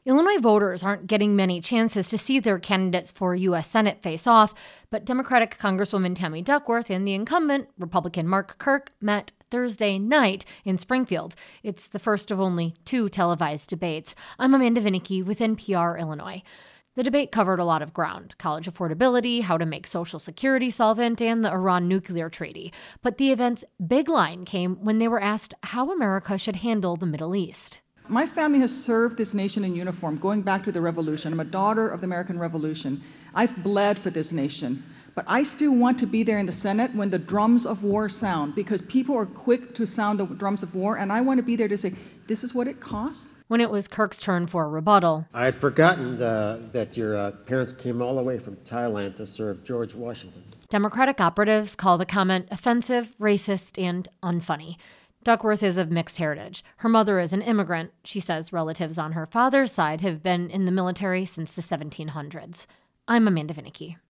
Illinois voters aren't getting many chances to see their candidates for U.S. Senate face off, but Democratic Congresswoman Tammy Duckworth and the incumbent, Republican Mark Kirk, met Thursday night in Springfield. It's the first of only 2 televised debates. I'm Amanda Vinicky with NPR Illinois. The debate covered a lot of ground: college affordability, how to make Social Security solvent, and the Iran nuclear treaty. But the event's big line came when they were asked how America should handle the Middle East. My family has served this nation in uniform, going back to the Revolution. I'm a daughter of the American Revolution. I've bled for this nation. But I still want to be there in the Senate when the drums of war sound, because people are quick to sound the drums of war, and I want to be there to say, this is what it costs. When it was Kirk's turn for a rebuttal, I had forgotten that your parents came all the way from Thailand to serve George Washington. Democratic operatives call the comment offensive, racist, and unfunny. Duckworth is of mixed heritage. Her mother is an immigrant. She says relatives on her father's side have been in the military since the 1700s. I'm Amanda Vinicky.